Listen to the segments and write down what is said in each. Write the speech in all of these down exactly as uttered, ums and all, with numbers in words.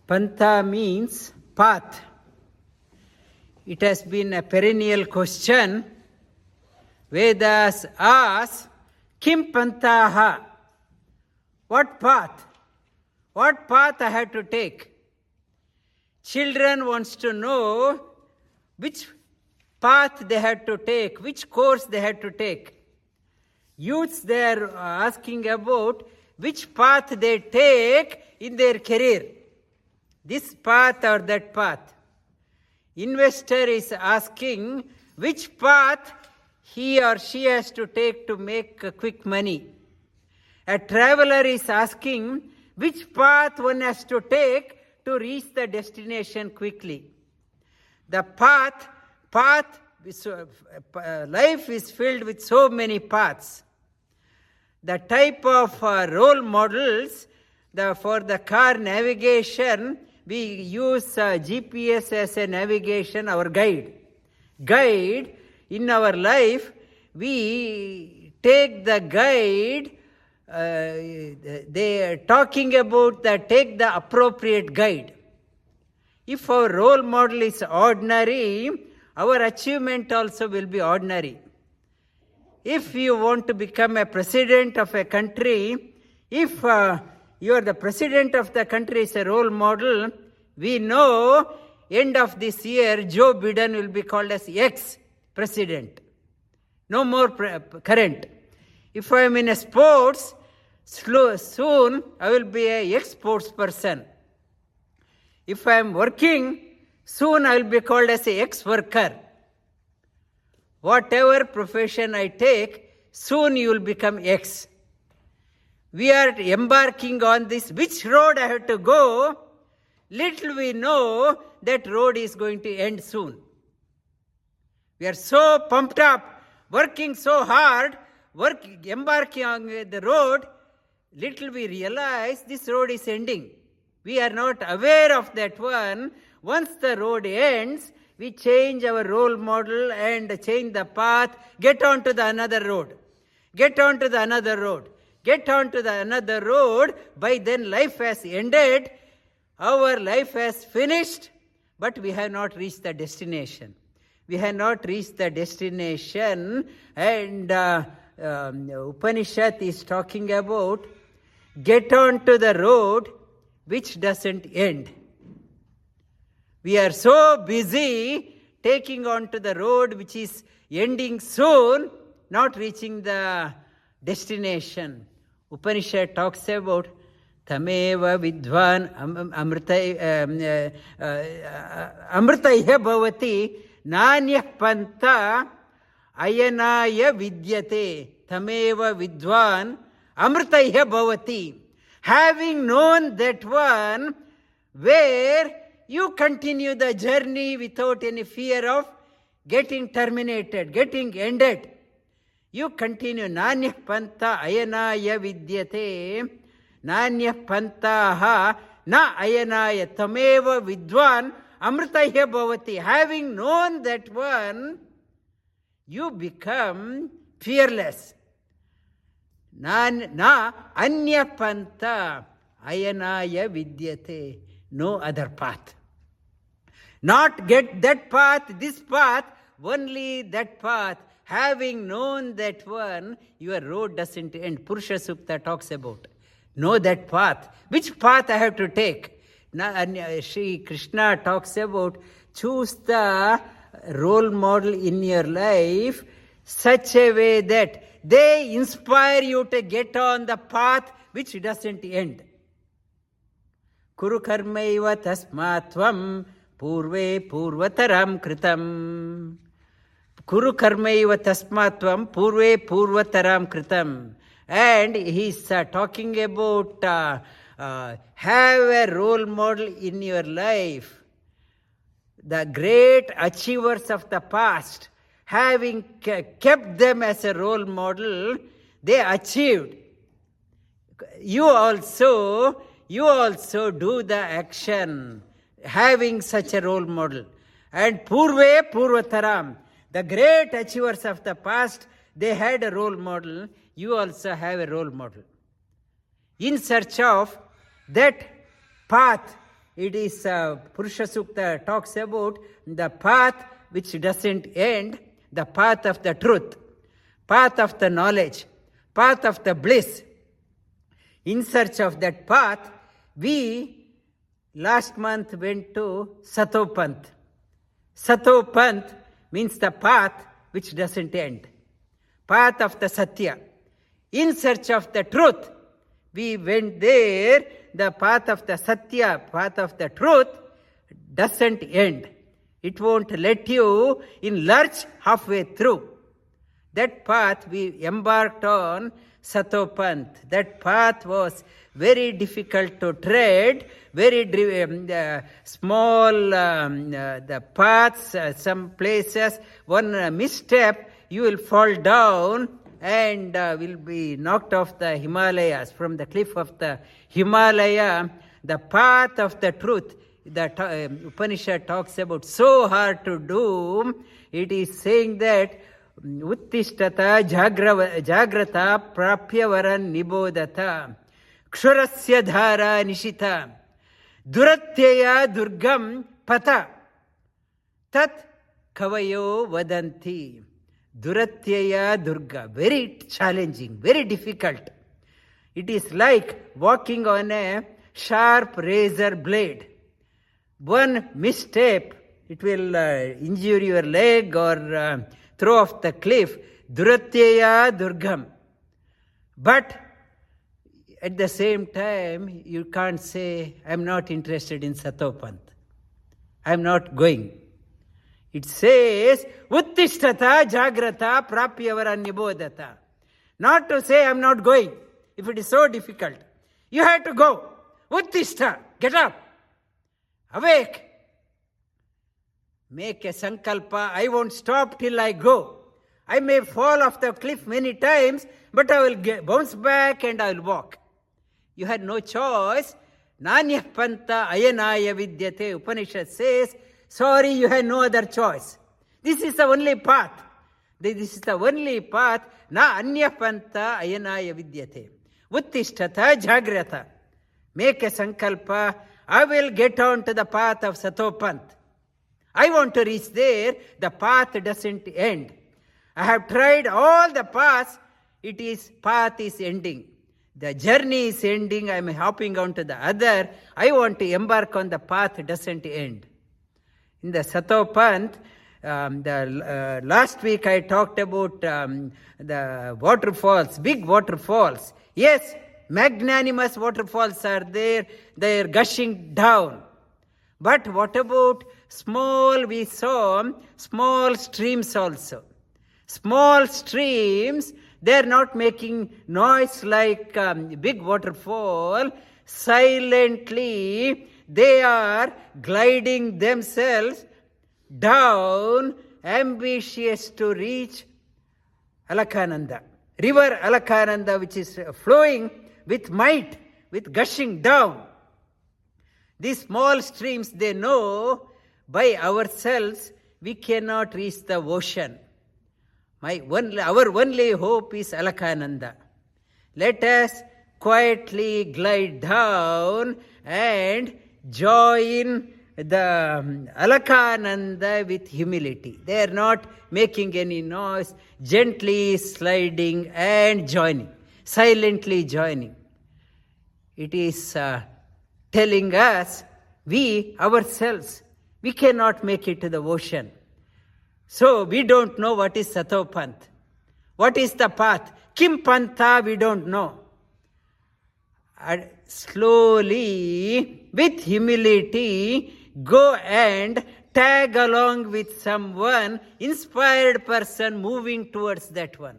Pantha means path. It has been a perennial question. Vedas ask, Kim Panthaha? What path? What path I have to take? Children wants to know which path they had to take, which course they had to take. Youths, they are asking about which path they take in their career. This path or that path. Investor is asking which path he or she has to take to make quick money. A traveler is asking which path one has to take to reach the destination quickly. The path, path, life is filled with so many paths. The type of uh, role models the, for the car navigation, we use uh, G P S as a navigation, our guide. Guide, in our life, we take the guide, uh, they are talking about the take the appropriate guide. If our role model is ordinary, our achievement also will be ordinary. If you want to become a president of a country, if uh, you are the president of the country is a role model, we know end of this year Joe Biden will be called as ex-president. No more pre- current. If I am in a sports, slow, soon I will be a ex-sports person. If I am working, soon I will be called as a ex-worker. Whatever profession I take, soon you will become ex. We are embarking on this. Which road I have to go? Little we know that road is going to end soon. We are so pumped up, working so hard, work, embarking on the road. Little we realize this road is ending. We are not aware of that one. Once the road ends, we change our role model and change the path, get on to the another road. Get on to the another road. Get on to the another road. By then life has ended. Our life has finished, but we have not reached the destination. We have not reached the destination, and uh, um, Upanishad is talking about get on to the road which doesn't end. We are so busy taking on to the road which is ending soon, not reaching the destination. Upanishad talks about Tameva vidvan amritaiha bhavati nanyah panta ayanaya vidyate. Tameva vidvan amritaiha bhavati. Having known that one, where you continue the journey without any fear of getting terminated, getting ended. You continue. Nanyah panta ayanaya vidyate. Nanyah pantaha na ayanaya. Tameva vidvan amritaiha bhavati. Having known that one, you become fearless. Na anya panta ayanaya vidyate. No other path. Not get that path, this path, only that path. Having known that one, your road doesn't end. Purusha Sukta talks about. Know that path. Which path I have to take? Shri Krishna talks about choose the role model in your life such a way that they inspire you to get on the path which doesn't end. Kuru karmaiva tasmatvam purve purvataram kritam. Kuru karmaiva tasmatvam purve purvataram kritam. And he's uh, talking about uh, uh, have a role model in your life. The great achievers of the past, having ke- kept them as a role model, they achieved. You also You also do the action, having such a role model. And Purve Purvataram, the great achievers of the past, they had a role model. You also have a role model. In search of that path It is, uh, Purusha Sukta talks about the path which doesn't end, the path of the truth, path of the knowledge, path of the bliss. In search of that path, we last month went to Satopant. Satopant means the path which doesn't end, path of the Satya. In search of the truth, we went there. The path of the Satya, path of the truth, doesn't end. It won't let you in lurch halfway through. That path we embarked on, Satopant. That path was very difficult to tread, very um, uh, small, um, uh, the paths, uh, some places, one uh, misstep, you will fall down and uh, will be knocked off the Himalayas, from the cliff of the Himalaya. The path of the truth, the uh, Upanishad talks about, so hard to do. It is saying that Uttishtata jagra, jagrata prapyavaran nibodata kshurasya dhara nishita duratyaya durgam pata tat kavayo vadanti. Duratyaya Durga, very challenging, very difficult. It is like walking on a sharp razor blade. One misstep, it will uh, injure your leg or uh, throw off the cliff. Duratyaya Durgam. But at the same time, you can't say, I'm not interested in Satopant. I'm not going. It says, Uttishtata jagrata prapyavara nibodata. Not to say, I'm not going. If it is so difficult, you have to go. Uttishta, get up. Awake. Make a sankalpa, I won't stop till I go. I may fall off the cliff many times, but I will get, bounce back and I will walk. You had no choice. Nanyah panta ayanaya vidyate. Upanishad says, sorry, you had no other choice. This is the only path. This is the only path. Na anya panta ayanaya vidyate. Uttishtata jagrata. Make a sankalpa. I will get on to the path of Satopant. I want to reach there. The path doesn't end. I have tried all the paths. It is, path is ending. The journey is ending. I am hopping on to the other. I want to embark on the path doesn't end. In the Satopant, um, the uh, last week I talked about um, the waterfalls, big waterfalls. Yes, magnanimous waterfalls are there. They are gushing down. But what about small, we saw small streams also. Small streams, they are not making noise like um, big waterfall. Silently, they are gliding themselves down, ambitious to reach Alaknanda. River Alaknanda, which is flowing with might, with gushing down. These small streams, they know by ourselves we cannot reach the ocean. My one, our only hope is Alaknanda. Let us quietly glide down and join the Alaknanda with humility. They are not making any noise, gently sliding and joining, silently joining. It is uh, telling us, we ourselves, we cannot make it to the ocean. So we don't know what is Satopant. What is the path? Kim Pantha, we don't know. And slowly, with humility, go and tag along with someone, inspired person moving towards that one.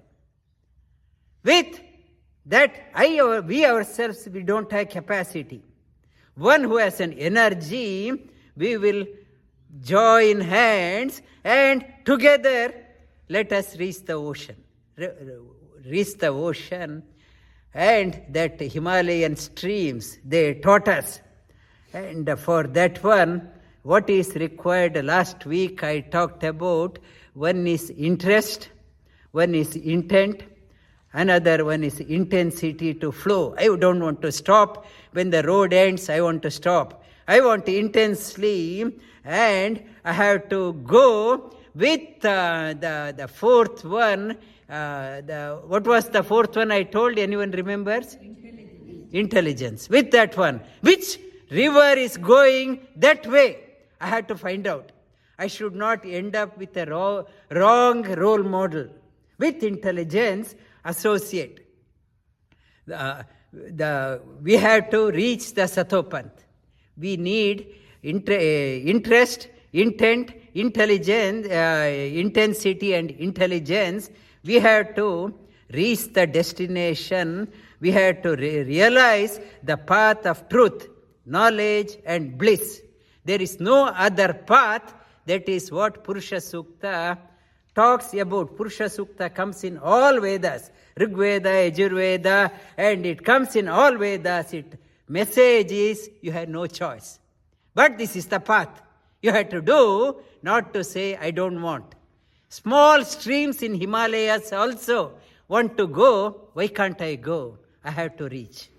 With that, I, we ourselves, we don't have capacity. One who has an energy, we will join hands and together let us reach the ocean. Reach the ocean, and that Himalayan streams, they taught us. And for that one, what is required, last week I talked about, one is interest, one is intent, another one is intensity to flow. I don't want to stop. When the road ends, I want to stop. I want intensely, and I have to go with uh, the, the fourth one. Uh, the, what was the fourth one I told? Anyone remembers? Intelligence. Intelligence. With that one. Which river is going that way? I had to find out. I should not end up with a wrong, wrong role model. With intelligence, associate. Uh, the, we have to reach the Satopant. We need inter, uh, interest, intent, intelligence, uh, intensity and intelligence. We have to reach the destination. We have to re- realize the path of truth, knowledge and bliss. There is no other path. That is what Purusha Sukta talks about. Purusha Sukta comes in all Vedas. Rig Veda, Yajurveda, and it comes in all Vedas. It message is, you have no choice. But this is the path. You have to do, not to say, I don't want. Small streams in Himalayas also want to go. Why can't I go? I have to reach.